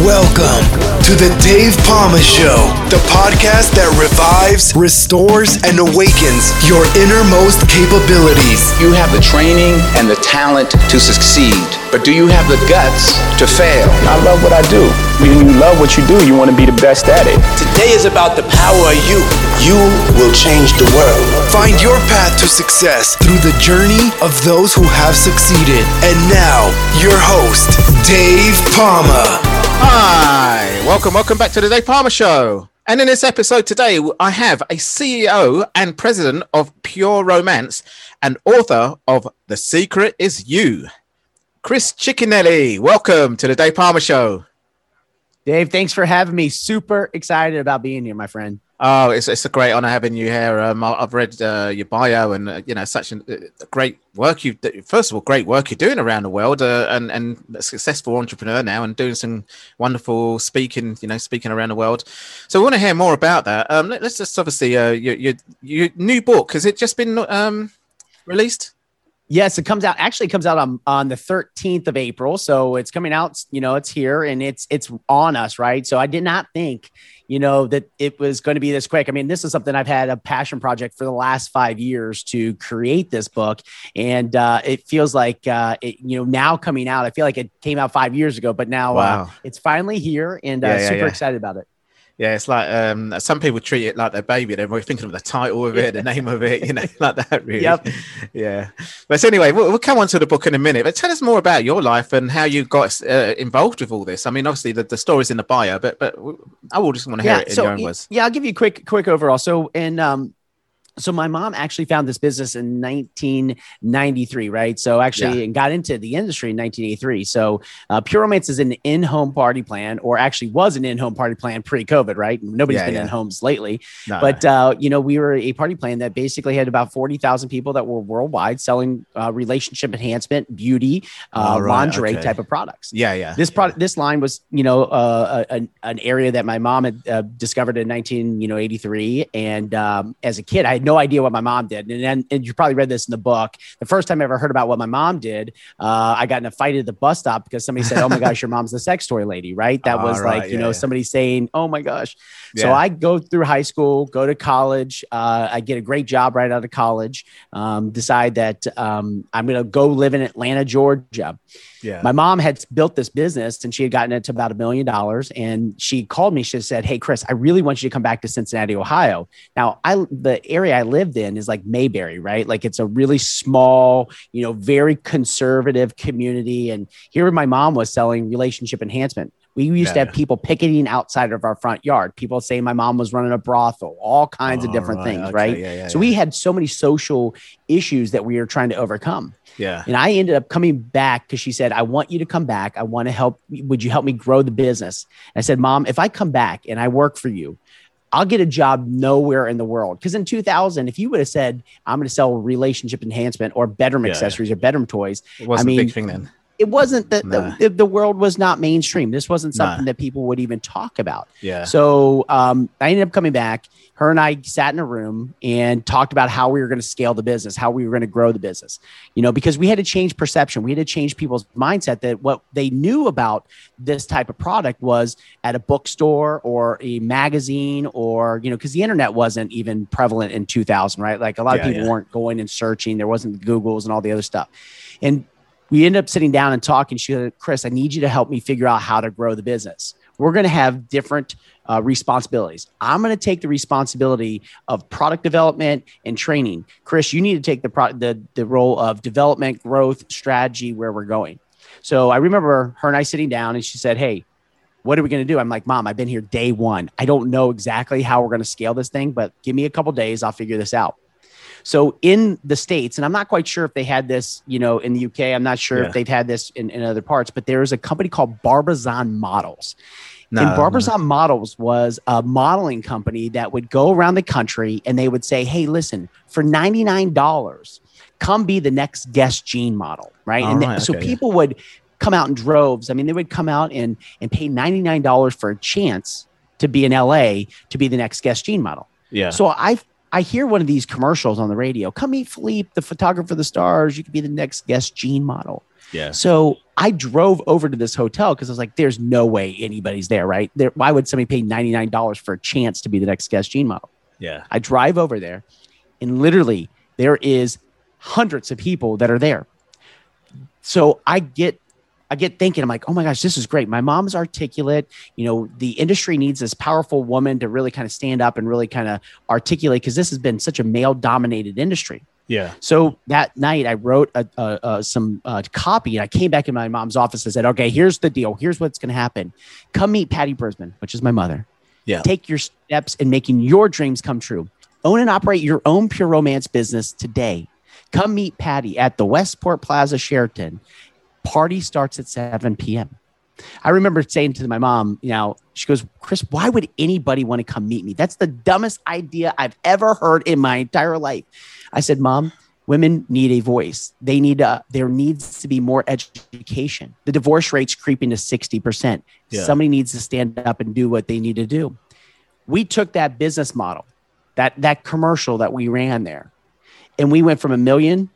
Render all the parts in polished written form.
Welcome to the Dave Palma Show, the podcast that revives, restores, and awakens your innermost capabilities. You have the training and the talent to succeed, but do you have the guts to fail? I love what I do. When you love what you do, you want to be the best at it. Today is about the power of you. You will change the world. Find your path to success through the journey of those who have succeeded. And now, your host, Dave Palma. Hi, welcome back to the Dave Palma Show. And in this episode today, I have a CEO and president of Pure Romance and author of The Secret Is You, Chris Ciccinelli. Welcome to the Dave Palma Show. Dave, thanks for having me. Super excited about being here, my friend. Oh, it's a great honor having you here. I've read your bio and, such a great work. First of all, great work you're doing around the world and a successful entrepreneur now and doing some wonderful speaking around the world. So we want to hear more about that. Let's just obviously your new book, has it just been released? Yes, it comes out on the 13th of April. So it's coming out, it's here and it's on us, right? So I did not think, that it was going to be this quick. I mean, this is something I've had a passion project for the last 5 years to create this book. And it feels like, now coming out, I feel like it came out 5 years ago, but now it's finally here and super excited about it. Yeah, it's like some people treat it like their baby. They're thinking of the title of it, the name of it, like that, really. Yep. Yeah. But anyway, we'll come on to the book in a minute. But tell us more about your life and how you got involved with all this. I mean, obviously, the story's in the bio, but I will just want to hear it in your own words. Yeah, I'll give you a quick overall. So my mom actually found this business in 1993, right? So and got into the industry in 1983. So Pure Romance is an in-home party plan, or actually was an in-home party plan pre-COVID, right? Nobody's been in homes lately. We were a party plan that basically had about 40,000 people that were worldwide selling relationship enhancement, beauty, lingerie type of products. This line was, an area that my mom had discovered in 1983. And as a kid, I had no idea what my mom did. And you probably read this in the book. The first time I ever heard about what my mom did, I got in a fight at the bus stop because somebody said, "Oh my gosh, your mom's the sex toy lady," right? That was somebody saying, "Oh my gosh." So I go through high school, go to college. I get a great job right out of college. Decide that I'm going to go live in Atlanta, Georgia. Yeah. My mom had built this business and she had gotten it to about $1 million. And she called me. She said, "Hey, Chris, I really want you to come back to Cincinnati, Ohio." Now, the area I lived in is like Mayberry, right? Like it's a really small, very conservative community. And here my mom was selling relationship enhancement. We used to have people picketing outside of our front yard. People saying my mom was running a brothel, all kinds of different things, right? So we had so many social issues that we were trying to overcome. Yeah. And I ended up coming back because she said, "I want you to come back. I want to help. Would you help me grow the business?" And I said, "Mom, if I come back and I work for you, I'll get a job nowhere in the world." Because in 2000, if you would have said, "I'm going to sell relationship enhancement or bedroom accessories or bedroom toys," it wasn't a big thing then. It wasn't the world was not mainstream. This wasn't something that people would even talk about. Yeah. So I ended up coming back. Her and I sat in a room and talked about how we were going to scale the business, how we were going to grow the business, because we had to change perception. We had to change people's mindset that what they knew about this type of product was at a bookstore or a magazine or, because the internet wasn't even prevalent in 2000, right? Like a lot of people weren't going and searching. There wasn't the Googles and all the other stuff. And we ended up sitting down and talking. She said, "Chris, I need you to help me figure out how to grow the business. We're going to have different responsibilities. I'm going to take the responsibility of product development and training. Chris, you need to take the role of development, growth, strategy, where we're going." So I remember her and I sitting down and she said, "Hey, what are we going to do?" I'm like, "Mom, I've been here day one. I don't know exactly how we're going to scale this thing, but give me a couple days. I'll figure this out." So in the States, and I'm not quite sure if they had this, in the UK, I'm not sure if they've had this in other parts, but there's a company called Barbizon Models. Barbizon Models was a modeling company that would go around the country and they would say, "Hey, listen, for $99, come be the next Guess Jean model," right? So people would come out in droves. I mean, they would come out and pay $99 for a chance to be in LA to be the next Guess Jean model. Yeah. So I hear one of these commercials on the radio. "Come meet Philippe, the photographer of the stars. You could be the next Guess Jean model." Yeah. So I drove over to this hotel because I was like, there's no way anybody's there, right? Why would somebody pay $99 for a chance to be the next Guess Jean model? Yeah. I drive over there and literally there is hundreds of people that are there. So I get thinking, I'm like, oh my gosh, this is great. My mom's articulate. You know, the industry needs this powerful woman to really kind of stand up and really kind of articulate, because this has been such a male dominated industry. Yeah. So that night I wrote some copy, and I came back in my mom's office and said, okay, here's the deal. Here's what's going to happen. Come meet Patty Brisbane, which is my mother. Yeah. Take your steps in making your dreams come true. Own and operate your own Pure Romance business today. Come meet Patty at the Westport Plaza Sheraton. Party starts at 7 p.m. I remember saying to my mom, she goes, Chris, why would anybody want to come meet me? That's the dumbest idea I've ever heard in my entire life. I said, Mom, women need a voice. There needs to be more education. The divorce rate's creeping to 60%. Yeah. Somebody needs to stand up and do what they need to do. We took that business model, that commercial that we ran there, and we went from $1 million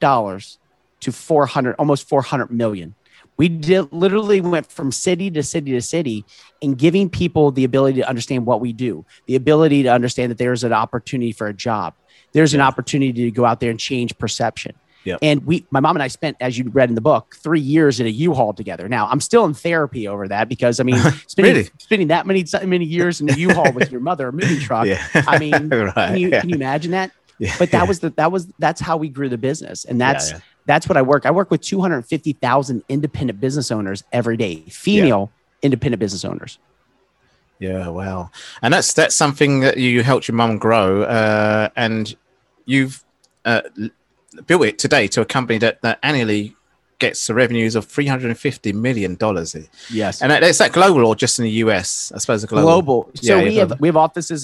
to almost 400 million. We literally went from city to city to city and giving people the ability to understand what we do, the ability to understand that there's an opportunity for a job. There's an opportunity to go out there and change perception. Yep. And my mom and I spent, as you read in the book, 3 years in a U-Haul together. Now I'm still in therapy over that because spending that many years in a U-Haul with your mother, a movie truck. Yeah. I mean, Right. Can you imagine that? Yeah. But that's how we grew the business. And that's what I work. I work with 250,000 independent business owners every day, female independent business owners. Yeah, wow. And that's something that you helped your mum grow, and you've built it today to a company that annually gets the revenues of $350 million. Yes. And is that global or just in the US? I suppose global. So yeah, we have offices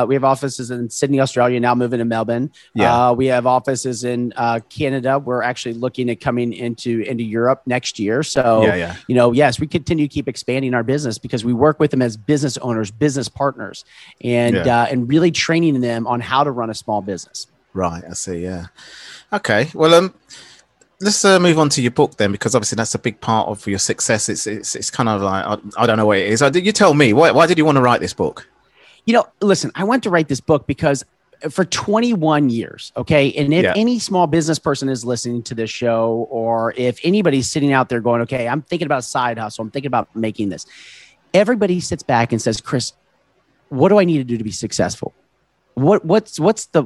in Sydney, Australia, now moving to Melbourne. Yeah. We have offices in Canada. We're actually looking at coming into Europe next year. So, yes, we continue to keep expanding our business because we work with them as business owners, business partners, and really training them on how to run a small business. Right. I see. Yeah. Okay. Well, let's move on to your book then, because obviously that's a big part of your success. It's kind of like, I don't know what it is. You tell me, why did you want to write this book? Listen, I want to write this book because for 21 years, okay, and if any small business person is listening to this show, or if anybody's sitting out there going, okay, I'm thinking about a side hustle, I'm thinking about making this, everybody sits back and says, Chris, what do I need to do to be successful? What's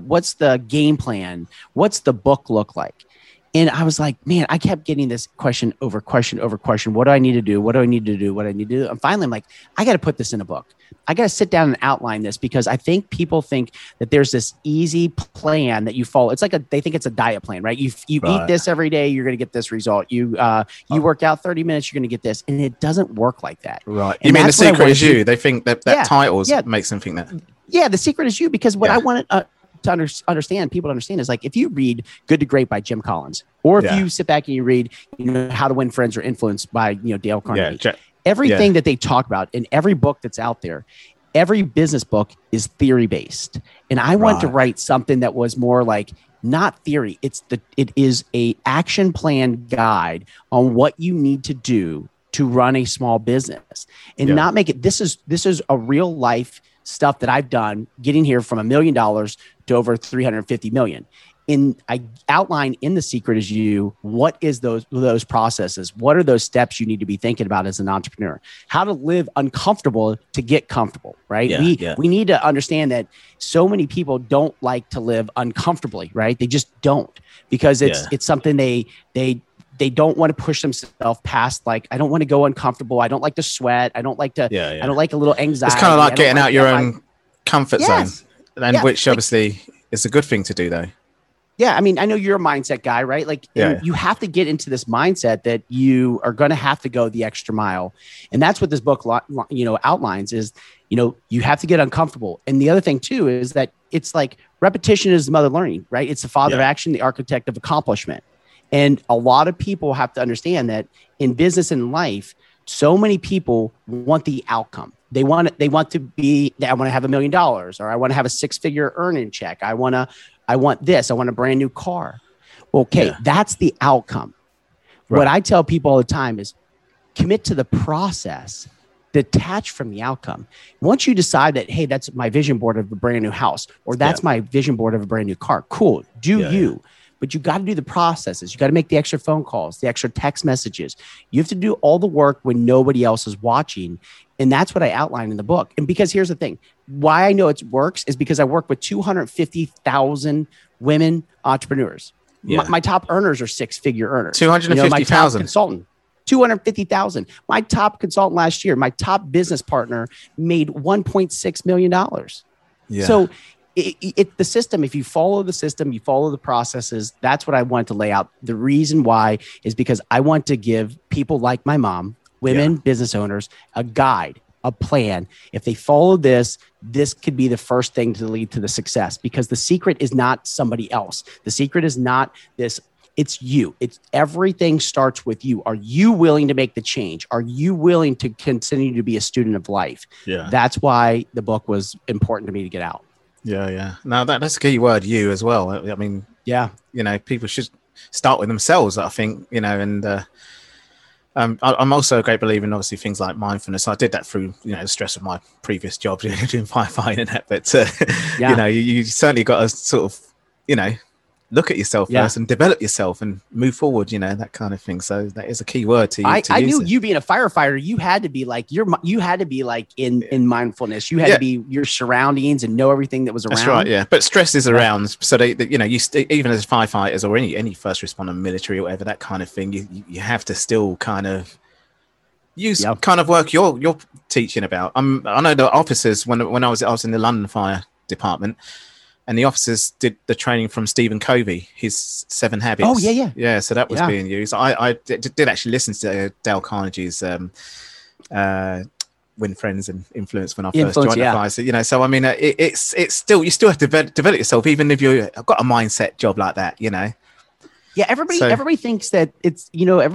the game plan? What's the book look like? And I was like, man, I kept getting this question over question over question. What do I need to do? What do I need to do? What do I need to do? And finally, I'm like, I got to put this in a book. I got to sit down and outline this because I think people think that there's this easy plan that you follow. It's like they think it's a diet plan, right? You eat this every day, you're going to get this result. You work out 30 minutes, you're going to get this. And it doesn't work like that. Right. You mean the secret is you? They think that titles makes them think that. Yeah, the secret is you, because what I wanted to understand, people to understand, is like if you read Good to Great by Jim Collins, or if you sit back and you read, How to Win Friends or Influence by Dale Carnegie, everything that they talk about in every book that's out there, every business book is theory based, and I want to write something that was more like not theory. It is a action plan guide on what you need to do to run a small business, and not make it. This is a real life stuff that I've done, getting here from $1 million to over 350 million. And I outline in The Secret Is You, what is those processes? What are those steps you need to be thinking about as an entrepreneur? How to live uncomfortable to get comfortable, right? We need to understand that so many people don't like to live uncomfortably, right? They just don't, because it's something they don't want to push themselves past. Like, I don't want to go uncomfortable. I don't like to sweat. I don't like to, I don't like a little anxiety. It's kind of like getting out your own comfort zone, and which obviously is a good thing to do though. Yeah. I mean, I know you're a mindset guy, right? Like you have to get into this mindset that you are going to have to go the extra mile. And that's what this book, outlines is, you have to get uncomfortable. And the other thing too, is that it's like repetition is the mother of learning, right? It's the father of action, the architect of accomplishment. And a lot of people have to understand that in business and life, so many people want the outcome. They want to I want to have $1 million, or I want to have a 6-figure earning check. I want this. I want a brand new car. Okay. That's the outcome. What I tell people all the time is commit to the process, detach from the outcome. Once you decide that, hey, that's my vision board of a brand new house, or that's my vision board of a brand new car, cool, do you. But you got to do the processes. You got to make the extra phone calls, the extra text messages. You have to do all the work when nobody else is watching. And that's what I outline in the book. And because here's the thing, why I know it works is because I work with 250,000 women entrepreneurs. My top earners are six-figure earners. 250,000. Consultant, 250,000. My top consultant last year, my top business partner made $1.6 million. Yeah. So the system, if you follow the system, you follow the processes, that's what I want to lay out. The reason why is because I want to give people like my mom, women, business owners, a guide, a plan. If they follow this, this could be the first thing to lead to the success, because the secret is not somebody else. The secret is not this. It's you. It's everything starts with you. Are you willing to make the change? Are you willing to continue to be a student of life? Yeah. That's why the book was important to me to get out. Yeah. Now that's a key word, you as well. I mean, people should start with themselves, I think, and I'm also a great believer in obviously things like mindfulness. I did that through, the stress of my previous job doing firefighting and that, but you certainly got to sort of, look at yourself first and develop yourself and move forward, that kind of thing. So that is a key word to use. I knew you being a firefighter, you had to be like in mindfulness. You had to be your surroundings and know everything that was around. That's right. Yeah. But stress is around. So they even as firefighters or any first responder, military or whatever, that kind of thing, you have to still kind of use kind of work you're teaching about. I know the officers when I was in the London Fire Department, and the officers did the training from Stephen Covey, his 7 Habits. Oh, yeah. Yeah, so that was being used. I did actually listen to Dale Carnegie's Win Friends and Influence when I first joined the fire. So, so I mean, it's still, you still have to develop yourself, even if you've got a mindset job like that, Yeah, everybody thinks that it's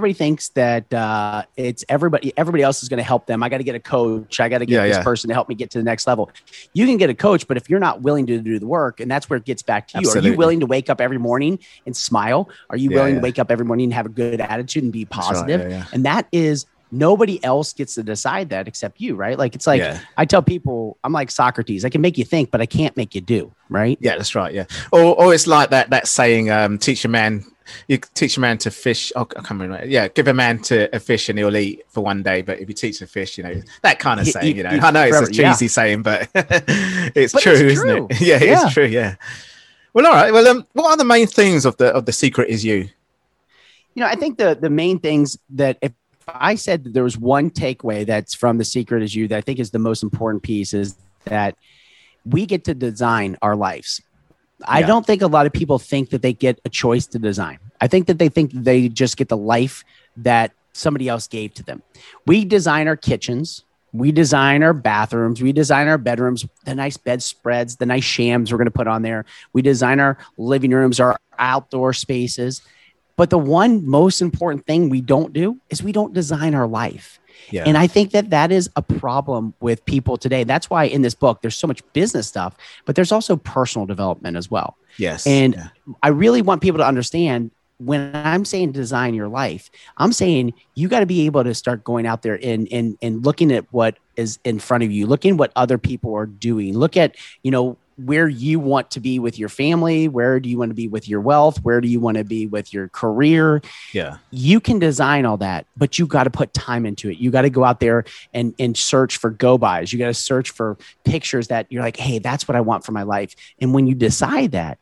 everybody else is going to help them. I got to get a coach. I got to get this person to help me get to the next level. You can get a coach, but if you're not willing to do the work, and that's where it gets back to you. Absolutely. Are you willing to wake up every morning and smile? Are you willing to wake up every morning and have a good attitude and be positive? Right, And that is, nobody else gets to decide that except you, right? Like, it's like, I tell people, I'm like Socrates. I can make you think, but I can't make you do, right? Yeah, that's right. Yeah. Or it's like that saying, you teach a man to fish. Oh, I can't remember. Yeah, give a man to a fish and he'll eat for one day. But if you teach a fish, that kind of saying. I know it's a cheesy saying, but it's true, isn't it? Yeah, it's true. Yeah. Well, all right. Well, what are the main things of the secret is you? I think the main things that if I said that there was one takeaway that's from the secret is you that I think is the most important piece is that we get to design our lives. I don't think a lot of people think that they get a choice to design. I think that they think they just get the life that somebody else gave to them. We design our kitchens. We design our bathrooms. We design our bedrooms, the nice bedspreads, the nice shams we're going to put on there. We design our living rooms, our outdoor spaces. But the one most important thing we don't do is we don't design our life. Yeah. And I think that is a problem with people today. That's why in this book, there's so much business stuff, but there's also personal development as well. Yes. And I really want people to understand when I'm saying design your life, I'm saying you got to be able to start going out there and looking at what is in front of you, looking what other people are doing, look at, where you want to be with your family, where do you want to be with your wealth, where do you want to be with your career? Yeah. You can design all that, but you got to put time into it. You got to go out there and search for go-bys. You got to search for pictures that you're like, hey, that's what I want for my life. And when you decide that,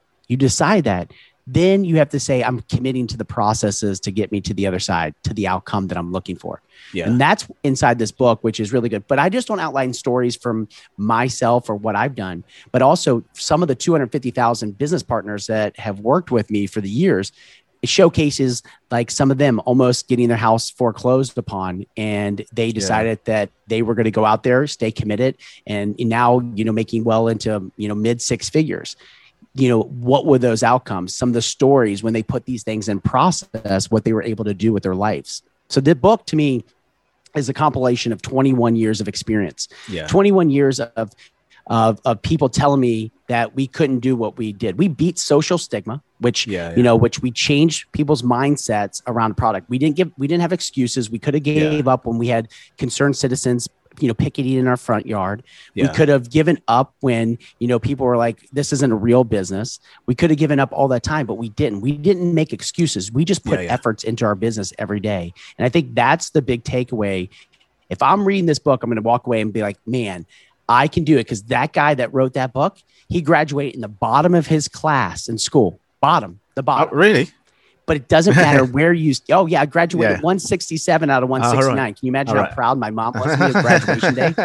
then you have to say, I'm committing to the processes to get me to the other side, to the outcome that I'm looking for. Yeah. And that's inside this book, which is really good. But I just don't outline stories from myself or what I've done, but also some of the 250,000 business partners that have worked with me for the years. It showcases like some of them almost getting their house foreclosed upon, and they decided that they were going to go out there, stay committed, and now, making well into, mid 6 figures. What were those outcomes? Some of the stories when they put these things in process, what they were able to do with their lives. So the book to me is a compilation of 21 years of experience, 21 years of of people telling me that we couldn't do what we did. We beat social stigma, which, which we changed people's mindsets around product. We didn't have excuses. We could have gave up when we had concerned citizens, picketing in our front yard. We could have given up when, people were like, this isn't a real business. We could have given up all that time, but we didn't. We didn't make excuses. We just put efforts into our business every day. And I think that's the big takeaway. If I'm reading this book, I'm going to walk away and be like, man, I can do it. Because that guy that wrote that book, he graduated in the bottom of his class in school. The bottom. Oh, really? But it doesn't matter where you. Oh yeah, I graduated 167 out of 169. Right. Can you imagine how proud my mom was on his graduation day?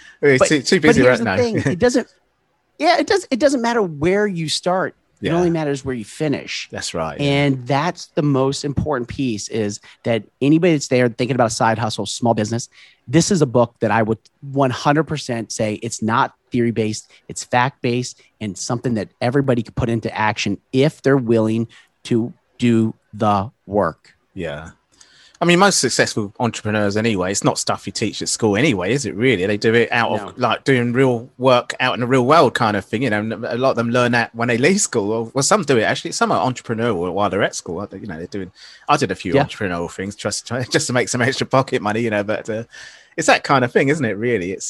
Too busy right now. Thing, it doesn't. Yeah, it doesn't matter where you start. It only matters where you finish. That's right. And that's the most important piece, is that anybody that's there thinking about a side hustle, small business, this is a book that I would 100% say it's not theory-based, it's fact-based, and something that everybody could put into action if they're willing to do the work. Yeah. I mean, most successful entrepreneurs anyway, it's not stuff you teach at school anyway, is it really? They do it out of like doing real work out in the real world kind of thing. A lot of them learn that when they leave school. Well, some do it actually. Some are entrepreneurial while they're at school. They're doing. I did a few entrepreneurial things just to make some extra pocket money, but it's that kind of thing, isn't it? Really, it's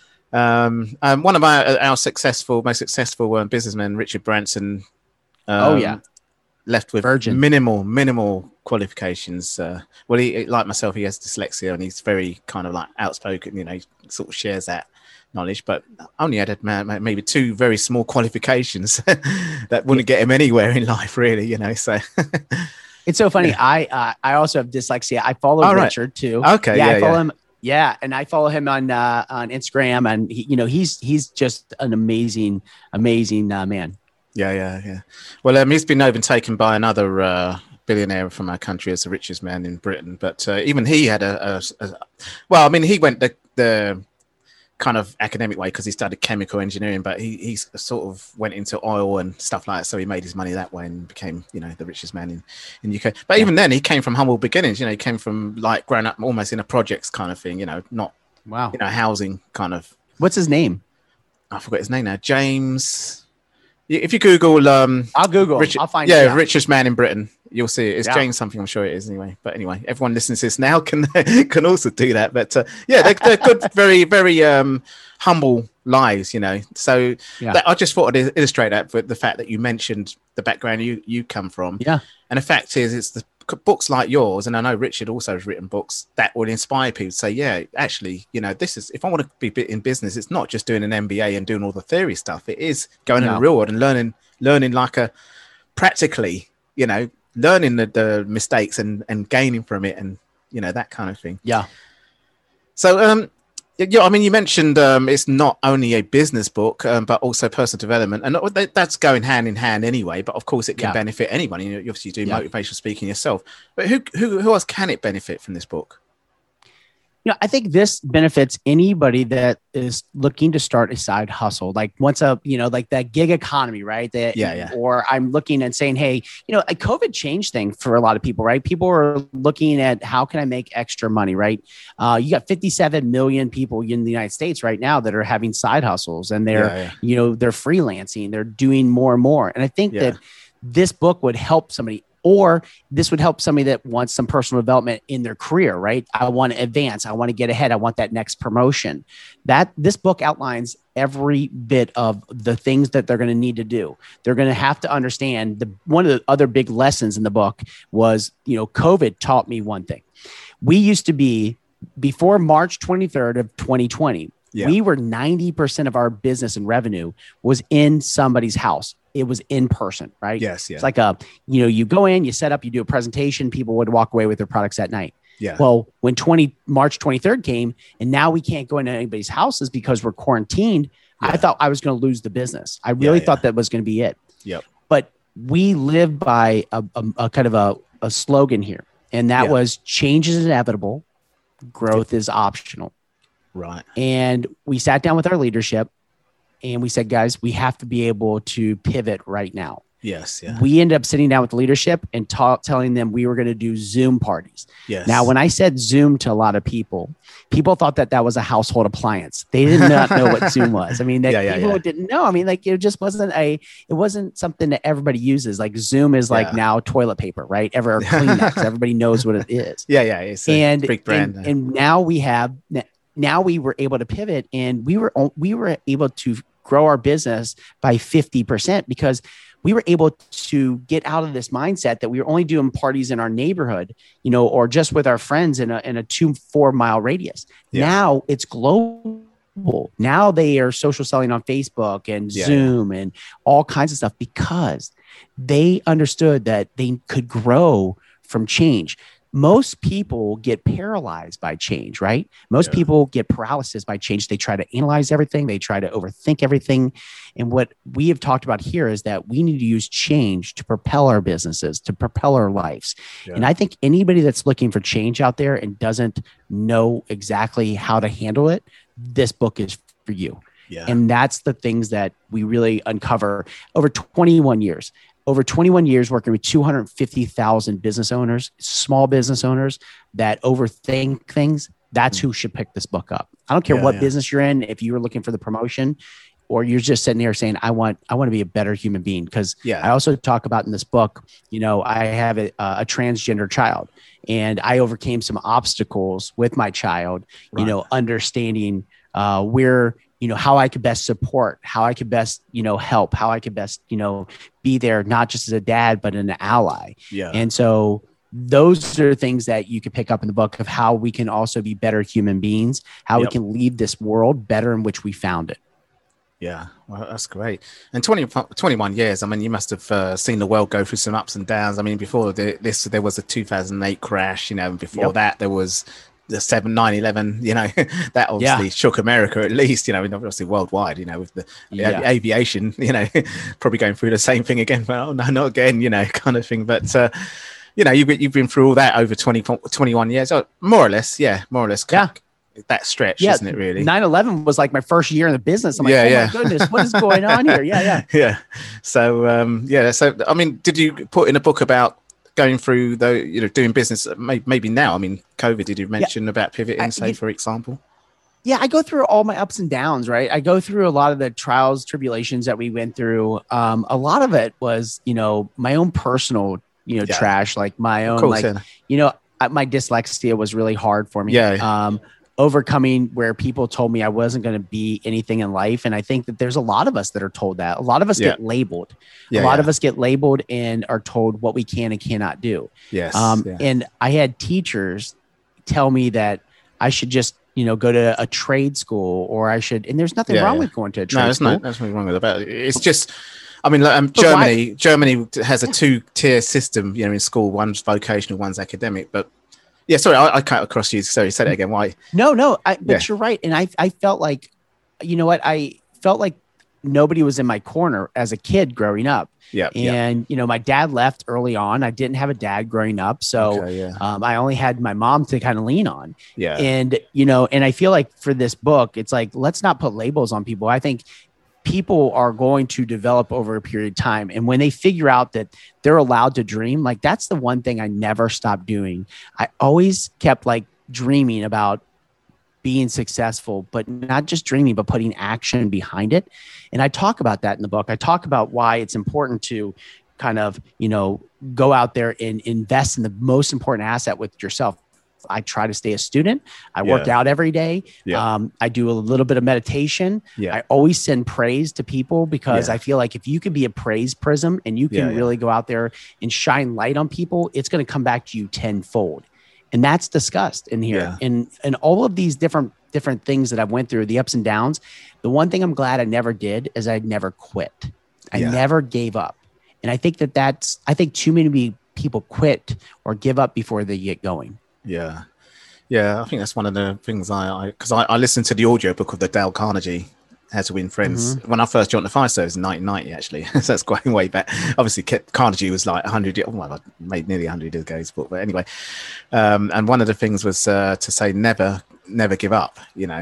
one of our most successful businessmen, Richard Branson. Left with minimal qualifications. Well, he, like myself, he has dyslexia and he's very kind of like outspoken, he sort of shares that knowledge, but only had maybe 2 very small qualifications that wouldn't get him anywhere in life, really, so. It's so funny. I also have dyslexia. I follow Richard too. Okay. I follow him. Yeah. And I follow him on Instagram, and he's just an amazing man. Yeah. Well, he's been overtaken by another billionaire from our country as the richest man in Britain. But even he had he went the kind of academic way because he studied chemical engineering, but he sort of went into oil and stuff like that. So he made his money that way and became, the richest man in UK. But even then, he came from humble beginnings. He came from like growing up almost in a projects kind of thing, not housing kind of. What's his name? I forgot his name now. James. If you Google, I'll Google. I'll find it. Yeah, richest man in Britain. You'll see it. It's James something. I'm sure it is anyway. But anyway, everyone listening to this now can also do that. But they're good, very, very humble lives. So I just thought I'd illustrate that with the fact that you mentioned the background you come from. Yeah, and the fact is, it's the books like yours, and I know Richard also has written books that will inspire people to say, actually, this is, if I want to be in business, it's not just doing an MBA and doing all the theory stuff. It is going in the real world and learning like practically, learning the mistakes and gaining from it, and that kind of thing. Yeah. So you mentioned it's not only a business book, but also personal development, and that's going hand in hand anyway. But of course, it can benefit anyone. You obviously do motivational speaking yourself, but who else can it benefit from this book? I think this benefits anybody that is looking to start a side hustle, like once like that gig economy, right? Or I'm looking and saying, hey, a COVID changed thing for a lot of people, right? People are looking at how can I make extra money, right? You got 57 million people in the United States right now that are having side hustles, and they're, they're freelancing, they're doing more and more. And I think that this book would help somebody. Or this would help somebody that wants some personal development in their career, right? I want to advance. I want to get ahead. I want that next promotion. This book outlines every bit of the things that they're going to need to do. They're going to have to understand one of the other big lessons in the book was, COVID taught me one thing. We used to be, before March 23rd of 2020, we were 90% of our business and revenue was in somebody's house. It was in person, right? Yes. Yeah. It's like you go in, you set up, you do a presentation, people would walk away with their products that night. Yeah. Well, when March 23rd came and now we can't go into anybody's houses because we're quarantined, I thought I was going to lose the business. I really thought that was going to be it. Yep. But we live by a kind of a slogan here. And that was change is inevitable. Growth is optional. Right. And we sat down with our leadership and we said, guys, we have to be able to pivot right now. Yes. Yeah. We ended up sitting down with the leadership and telling them we were going to do Zoom parties. Yes. Now, when I said Zoom to a lot of people thought that was a household appliance. They did not know what Zoom was. I mean, people didn't know. I mean, like, it just it wasn't something that everybody uses. Like Zoom is like now toilet paper, right? Kleenex. Everybody knows what it is. Yeah. It's a big brand. And now we were able to pivot, and we were able to grow our business by 50% because we were able to get out of this mindset that we were only doing parties in our neighborhood, or just with our friends in a 2-4 mile radius. Yeah. Now it's global. Now they are social selling on Facebook and Zoom and all kinds of stuff because they understood that they could grow from change. Most people get paralyzed by change, right? Most people get paralysis by change. They try to analyze everything. They try to overthink everything. And what we have talked about here is that we need to use change to propel our businesses, to propel our lives. Yeah. And I think anybody that's looking for change out there and doesn't know exactly how to handle it, this book is for you. Yeah. And that's the things that we really uncover over 21 years. Over 21 years working with 250,000 business owners, small business owners that overthink things. That's who should pick this book up. I don't care what business you're in. If you were looking for the promotion, or you're just sitting here saying, I want to be a better human being. Because I also talk about in this book, I have a transgender child, and I overcame some obstacles with my child. Right. Understanding where. How I could best support, how I could best, help, how I could best, be there, not just as a dad, but an ally. Yeah. And so those are things that you could pick up in the book of how we can also be better human beings, how we can leave this world better in which we found it. Yeah, well, that's great. And 21 years, I mean, you must have seen the world go through some ups and downs. I mean, before this, there was a 2008 crash, and before that, there was the 9/11, that obviously shook America at least, obviously worldwide, with the aviation, probably going through the same thing again. Well, no, not again, kind of thing. But, you've been through all that over 21 years, more or less. Yeah. That stretch, isn't it really? 9/11 was like my first year in the business. I'm like, my goodness, what is going on here? Yeah. So, so, I mean, did you put in a book about going through doing business maybe now? I mean, COVID, did you mention about pivoting, for example? Yeah, I go through all my ups and downs, right? I go through a lot of the trials, tribulations that we went through. A lot of it was, my own personal, trash, like my own, my dyslexia was really hard for me. Overcoming where people told me I wasn't going to be anything in life. And I think that there's a lot of us that are told that. A lot of us get labeled. A lot of us get labeled and are told what we can and cannot do. Yes. And I had teachers tell me that I should just, go to a trade school, or I should, and there's nothing wrong with going to a trade school. No, there's nothing wrong with it. It's just, I mean, Germany has a 2-tier system, in school. One's vocational, one's academic, but yeah, sorry, I cut across you. Sorry, say that again. Why? No, but you're right. And I felt like, I felt like nobody was in my corner as a kid growing up. Yeah. And, my dad left early on. I didn't have a dad growing up. So I only had my mom to kind of lean on. Yeah. And, and I feel like for this book, it's like, let's not put labels on people. I think people are going to develop over a period of time. And when they figure out that they're allowed to dream, like that's the one thing I never stopped doing. I always kept dreaming about being successful, but not just dreaming, but putting action behind it. And I talk about that in the book. I talk about why it's important to kind of, go out there and invest in the most important asset with yourself. I try to stay a student. I work out every day. I do a little bit of meditation. I always send praise to people because I feel like if you could be a praise prism and you can really go out there and shine light on people, it's going to come back to you tenfold. And that's discussed in here. And all of these different things that I've went through, the ups and downs, the one thing I'm glad I never did is I never quit. I never gave up. And I think I think too many people quit or give up before they get going. Yeah. I think that's one of the things because I listened to the audiobook of the Dale Carnegie How to Win Friends when I first joined the fire service in 1990, actually. So that's going way back. Obviously, Carnegie was like 100 years, I made nearly 100 years ago his book, but anyway. And one of the things was to say never give up,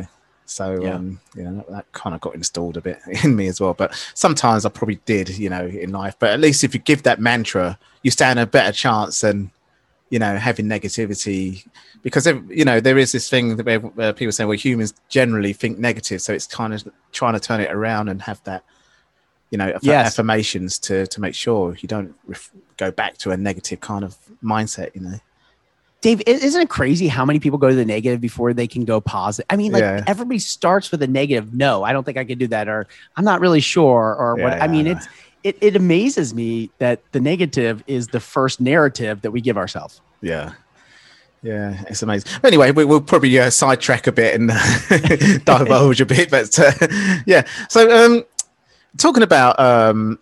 So, that kind of got installed a bit in me as well. But sometimes I probably did, in life. But at least if you give that mantra, you stand a better chance than, having negativity. Because, there is this thing where people say, well, humans generally think negative. So it's kind of trying to turn it around and have that, affirmations to make sure you don't go back to a negative kind of mindset, Dave, isn't it crazy how many people go to the negative before they can go positive? I mean, everybody starts with a negative. No, I don't think I could do that. Or I'm not really sure. Or what? I mean, it amazes me that the negative is the first narrative that we give ourselves. Yeah. Yeah, it's amazing. Anyway, we'll probably sidetrack a bit and divulge a bit. But so talking about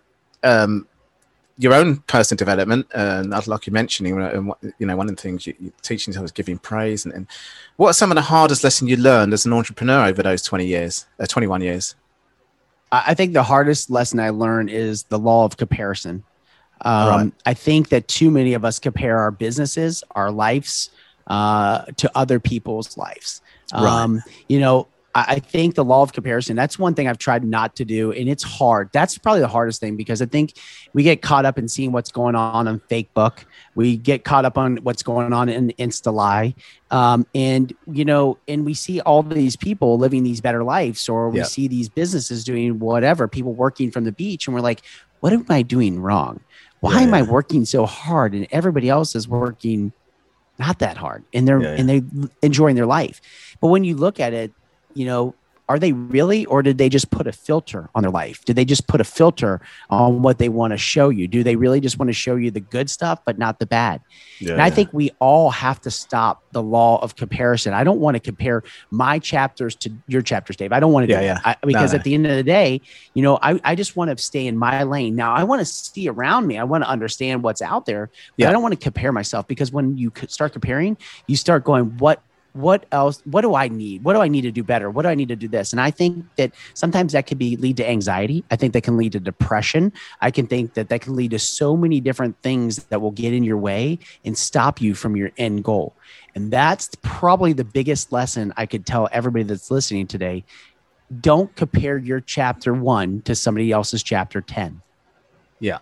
your own personal development, and like you mentioning, one of the things you're teaching was giving praise. And what are some of the hardest lessons you learned as an entrepreneur over those 21 years? I think the hardest lesson I learned is the law of comparison. Right. I think that too many of us compare our businesses, our lives, to other people's lives. Right. I think the law of comparison, that's one thing I've tried not to do. And it's hard. That's probably the hardest thing, because I think we get caught up in seeing what's going on Facebook. We get caught up on what's going on in Insta-Lie. And we see all these people living these better lives, or we see these businesses doing whatever, people working from the beach. And we're like, what am I doing wrong? Why am I working so hard? And everybody else is working not that hard, and they're enjoying their life. But when you look at it, are they really, or did they just put a filter on their life? Did they just put a filter on what they want to show you? Do they really just want to show you the good stuff, but not the bad? And I think we all have to stop the law of comparison. I don't want to compare my chapters to your chapters, Dave. I don't want to do that. Because at the end of the day, I just want to stay in my lane. Now, I want to see around me. I want to understand what's out there, but I don't want to compare myself, because when you start comparing, you start going, what else? What do I need? What do I need to do better? What do I need to do this? And I think that sometimes that could lead to anxiety. I think that can lead to depression. I can think that can lead to so many different things that will get in your way and stop you from your end goal. And that's probably the biggest lesson I could tell everybody that's listening today. Don't compare your chapter 1 to somebody else's chapter 10. Yeah.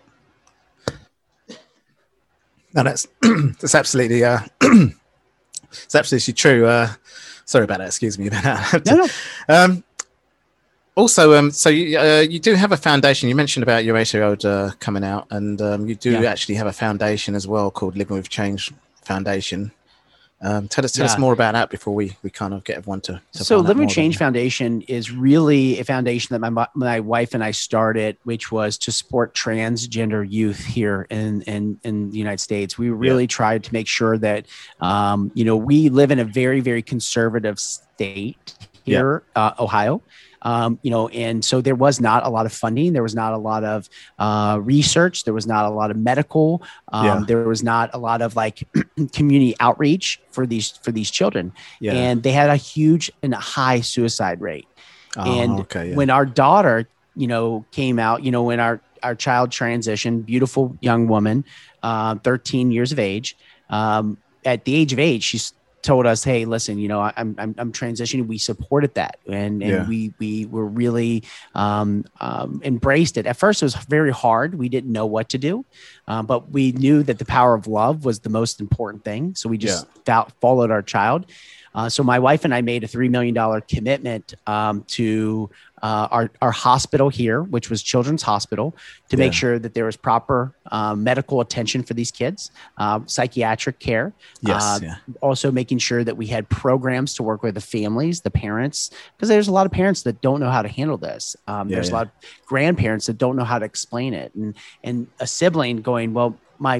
No, that's absolutely it's absolutely true. Sorry about that. Excuse me. No. Also, so you do have a foundation. You mentioned about your 8-year-old coming out, and you do actually have a foundation as well called Living with Change Foundation. Tell us more about that before we kind of get everyone to So Living with Change Foundation is really a foundation that my wife and I started, which was to support transgender youth here in the United States. We really tried to make sure that, we live in a very, very conservative state here, Ohio. And so there was not a lot of funding. There was not a lot of research. There was not a lot of medical. There was not a lot of community outreach for these children. And they had a huge and a high suicide rate. When our daughter, came out, when our child transitioned, beautiful young woman, 13 years of age, at the age of 8, she's told us, hey, listen, I'm transitioning. We supported that. And we were really embraced it. At first, it was very hard. We didn't know what to do, but we knew that the power of love was the most important thing. So we just followed our child. So my wife and I made a $3 million commitment to our hospital here, which was Children's Hospital, to make sure that there was proper medical attention for these kids, psychiatric care. Also making sure that we had programs to work with the families, the parents, because there's a lot of parents that don't know how to handle this. There's a lot of grandparents that don't know how to explain it. And a sibling going, well, my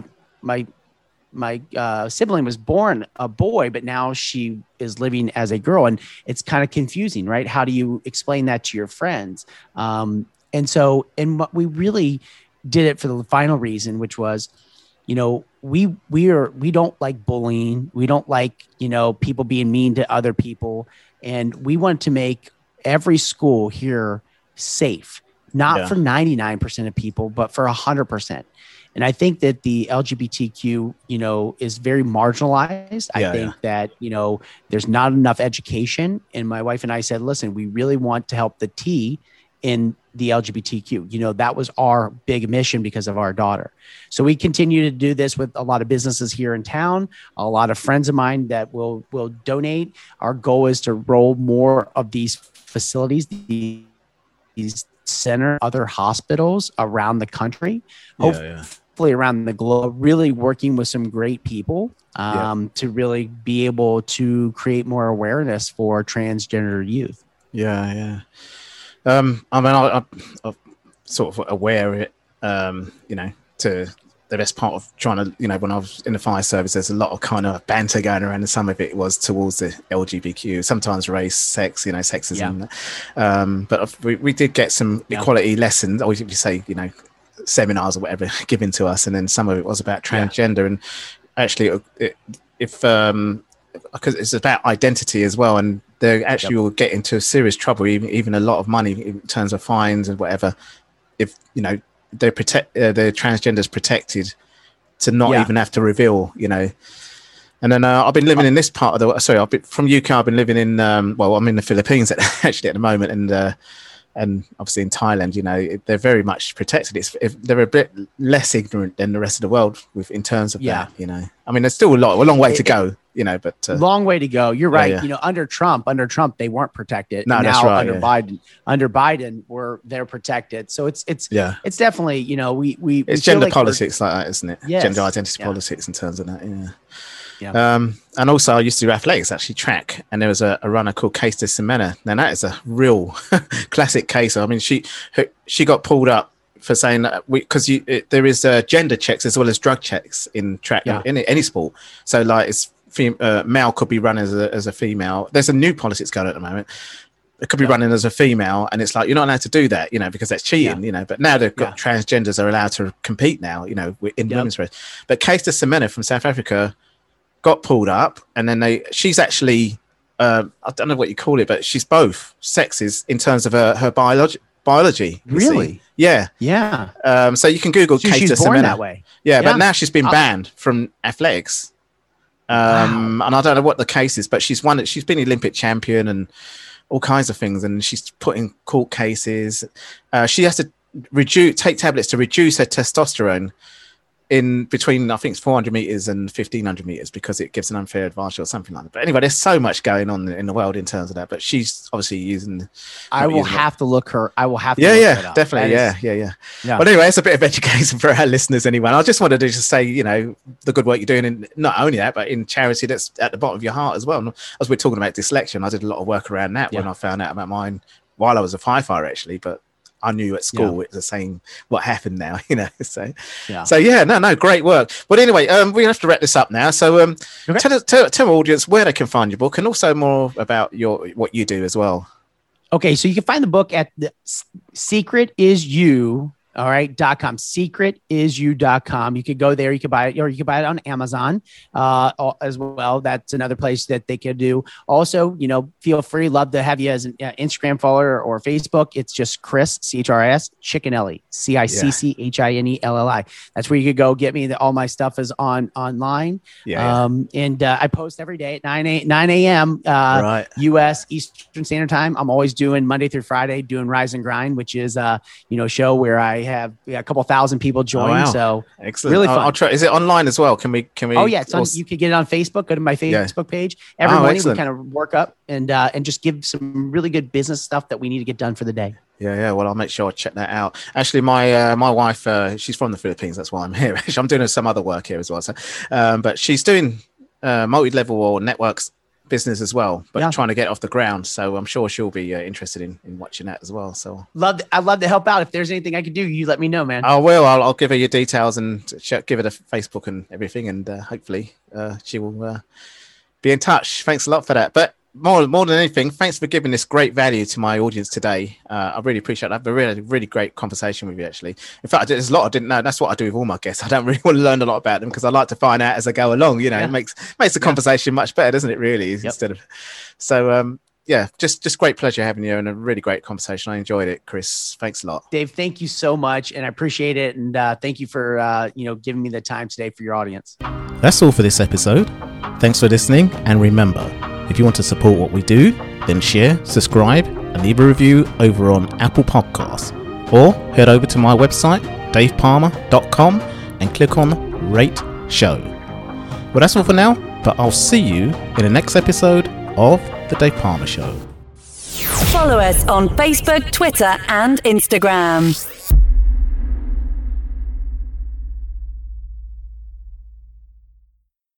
sibling was born a boy, but now she is living as a girl. And it's kind of confusing, right? How do you explain that to your friends? And what we really did it for the final reason, which was, we don't like bullying. We don't like, people being mean to other people. And we want to make every school here safe, not for 99% of people, but for 100%. And I think that the LGBTQ, is very marginalized. I think that, there's not enough education. And my wife and I said, listen, we really want to help the T in the LGBTQ. That was our big mission because of our daughter. So we continue to do this with a lot of businesses here in town, a lot of friends of mine that will donate. Our goal is to roll more of these facilities, these center, other hospitals around the country, hopefully around the globe, really working with some great people to really be able to create more awareness for transgender youth. Yeah. I mean, I'm sort of aware of it, to the best part of trying to, when I was in the fire service, there's a lot of kind of banter going around, and some of it was towards the LGBTQ, sometimes race, sex, sexism. But we did get some equality lessons, or you say, seminars or whatever given to us, and then some of it was about transgender, and actually, because it's about identity as well, and they actually will get into serious trouble, even a lot of money in terms of fines and whatever, if they're transgenders protected to not even have to reveal, And then I've been living in this part of from UK. I've been living in I'm in the Philippines actually at the moment, and obviously in Thailand, they're very much protected. They're a bit less ignorant than the rest of the world in terms of that. I mean, there's still a long way to go. But long way to go. You're right. Under Trump, they weren't protected. No, that's right. Under Biden, they're protected. So it's definitely, it's gender politics like that, isn't it? Yes. Gender identity politics in terms of that. And also I used to do athletics, actually track, and there was a runner called Keista Semenya. Now that is a real classic case. I mean, she got pulled up for saying that because there is gender checks as well as drug checks in track in any sport. So like it's male could be run as a female. There's a new politics going on at the moment. It could be running as a female, and it's like you're not allowed to do that, because that's cheating, But now they've got transgenders are allowed to compete now, in women's race. But Keista Semenya from South Africa got pulled up, and then she's actually I don't know what you call it, but she's both sexes in terms of her biology. Really? Yeah. So you can Google Keista Semenya that way. But now she's been banned from athletics. And I don't know what the case is, but she's been Olympic champion and all kinds of things, and she's put in court cases. She has to take tablets to reduce her testosterone in between, I think it's 400 meters and 1500 meters, because it gives an unfair advantage or something like that. But anyway, there's so much going on in the world in terms of that, but she's obviously using. I will have to look her. I will have to. Definitely. Yeah. But anyway, it's a bit of education for our listeners anyway. And I just wanted to just say, the good work you're doing, and not only that, but in charity that's at the bottom of your heart as well. And as we're talking about dyslexia, I did a lot of work around that when I found out about mine while I was a firefighter, actually, but I knew at school it was the same what happened now, So great work. But anyway, we have to wrap this up now. So tell our audience where they can find your book, and also more about what you do as well. Okay, so you can find the book at the secretisyou.com. All right. secretisyou.com. You could go there. You could buy it, or you could buy it on Amazon as well. That's another place that they could do. Also, feel free. Love to have you as an Instagram follower or Facebook. It's just Chris, CHRIS, Ciccinelli, CICCHINELLI. That's where you could go get me. All my stuff is online. And I post every day at 9 a.m. US Eastern Standard Time. I'm always doing Monday through Friday, doing Rise and Grind, which is show where I have a couple thousand people join. Oh, wow. So excellent. Really fun. I'll try. Is it online as well? Can we? Oh yeah, you can get it on Facebook. Go to my Facebook page. Every morning we kind of work up and just give some really good business stuff that we need to get done for the day. Yeah. Well, I'll make sure I check that out. Actually, my wife, she's from the Philippines. That's why I'm here. Actually, I'm doing some other work here as well. So, but she's doing multi-level or networks business as well, but trying to get off the ground. So I'm sure she'll be interested in watching that as well. So I'd love to help out. If there's anything I can do, you let me know, man. I will. I'll give her your details and give her the Facebook and everything, and hopefully she will be in touch. Thanks a lot for that. But more than anything, thanks for giving this great value to my audience today. I really appreciate that. A really great conversation with you, actually. In fact, there's a lot I didn't know. That's what I do with all my guests. I don't really want to learn a lot about them because I like to find out as I go along. It makes the conversation much better, doesn't it? Really, instead of so. yeah, just great pleasure having you and a really great conversation. I enjoyed it, Chris. Thanks a lot. Dave, thank you so much. And I appreciate it. And thank you for, giving me the time today for your audience. That's all for this episode. Thanks for listening. And remember, if you want to support what we do, then share, subscribe, and leave a review over on Apple Podcasts. Or head over to my website, davepalmer.com, and click on Rate Show. Well, that's all for now, but I'll see you in the next episode of The Dave Palmer Show. Follow us on Facebook, Twitter, and Instagram.